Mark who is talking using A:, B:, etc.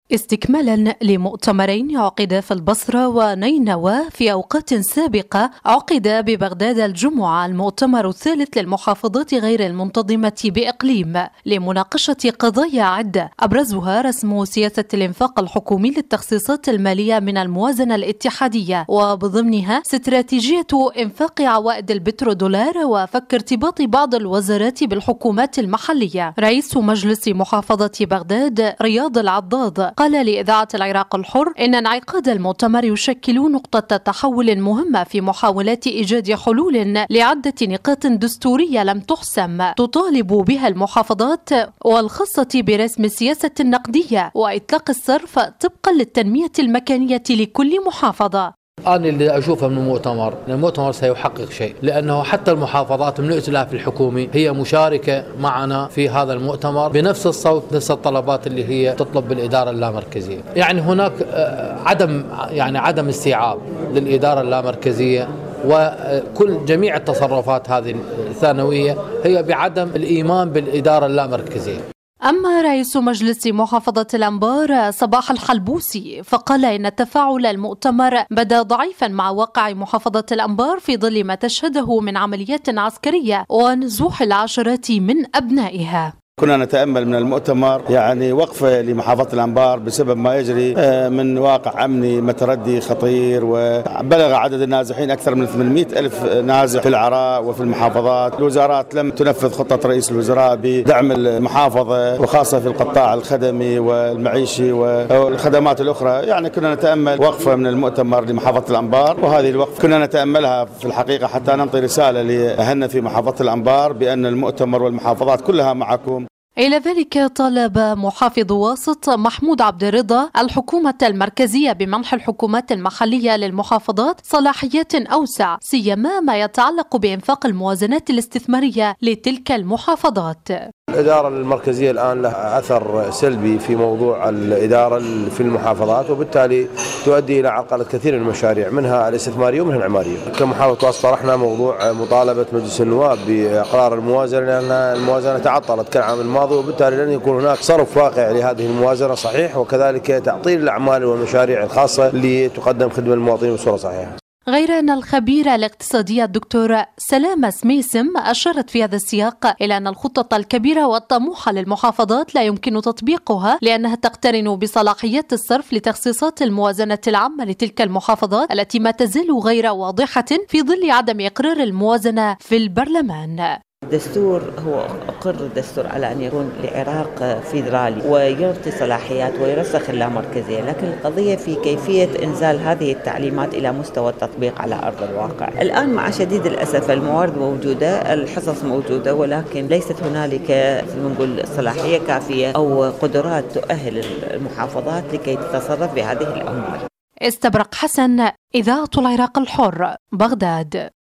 A: استكمالا لمؤتمرين عقدا في البصرة ونينوى في أوقات سابقة، عقد ببغداد الجمعة المؤتمر الثالث للمحافظات غير المنتظمة بإقليم لمناقشة قضايا عدة، أبرزها رسم سياسة الإنفاق الحكومي للتخصيصات المالية من الموازنة الاتحادية، وبضمنها استراتيجية إنفاق عوائد البترودولار وفك ارتباط بعض الوزارات بالحكومات المحلية. رئيس مجلس محافظة بغداد رياض العضاض قال لإذاعة العراق الحر إن انعقاد المؤتمر يشكل نقطة تحول مهمة في محاولات إيجاد حلول لعدة نقاط دستورية لم تحسم تطالب بها المحافظات، والخاصة برسم السياسة النقدية وإطلاق الصرف طبقا للتنمية المكانية لكل محافظة.
B: أنا اللي أشوفه من المؤتمر سيحقق شيء، لأنه حتى المحافظات من الائتلاف الحكومي هي مشاركة معنا في هذا المؤتمر بنفس الصوت، نفس الطلبات اللي هي تطلب بالإدارة اللامركزية. يعني هناك عدم استيعاب للإدارة اللامركزية، وكل جميع التصرفات هذه الثانوية هي بعدم الإيمان بالإدارة اللامركزية.
A: أما رئيس مجلس محافظة الأنبار صباح الحلبوسي فقال إن تفاعل المؤتمر بدا ضعيفا مع واقع محافظة الأنبار في ظل ما تشهده من عمليات عسكرية ونزوح العشرات من أبنائها.
C: كنا نتأمل من المؤتمر وقفة لمحافظة الأنبار بسبب ما يجري من واقع أمني متردي خطير، وبلغ عدد النازحين أكثر من 800 ألف نازح في العراق وفي المحافظات. الوزارات لم تنفذ خطة رئيس الوزراء بدعم المحافظة، وخاصة في القطاع الخدمي والمعيشي والخدمات الأخرى. كنا نتأمل وقفة من المؤتمر لمحافظة الأنبار، وهذه الوقفة كنا نتأملها في الحقيقة حتى ننطي رسالة لأهلنا في محافظة الأنبار بأن المؤتمر والمحافظات كلها معكم.
A: إلى ذلك طالب محافظ واسط محمود عبد الرضا الحكومة المركزية بمنح الحكومات المحلية للمحافظات صلاحيات أوسع، سيما ما يتعلق بإنفاق الموازنات الاستثمارية لتلك المحافظات.
D: الإدارة المركزية الآن لها أثر سلبي في موضوع الإدارة في المحافظات، وبالتالي تؤدي إلى عرقلة كثير من المشاريع منها الاستثمارية ومنها العمارية. كمحافظة واسط طرحنا موضوع مطالبة مجلس النواب بإقرار الموازنة، لأن الموازنة تعطلت كالعام الماضي، وبالتالي لن يكون هناك صرف واقع لهذه الموازنة صحيح، وكذلك تعطيل الأعمال والمشاريع الخاصة لتقدم خدمة للمواطنين بصورة صحيحة.
A: غير أن الخبيرة الاقتصادية الدكتورة سلامة سميسم أشارت في هذا السياق إلى أن الخطط الكبيرة والطموحة للمحافظات لا يمكن تطبيقها، لأنها تقترن بصلاحيات الصرف لتخصيصات الموازنة العامة لتلك المحافظات التي ما تزال غير واضحة في ظل عدم إقرار الموازنة في البرلمان.
E: الدستور هو أقر الدستور على أن يكون العراق فيدرالي ويعطي صلاحيات ويرسخ اللامركزية، لكن القضية في كيفية إنزال هذه التعليمات إلى مستوى التطبيق على أرض الواقع. الآن مع شديد الأسف الموارد موجودة، الحصص موجودة، ولكن ليست هنالك نقول صلاحية كافية أو قدرات تؤهل المحافظات لكي تتصرف بهذه الأموال.
A: استبرق حسن، إذاعة العراق الحر، بغداد.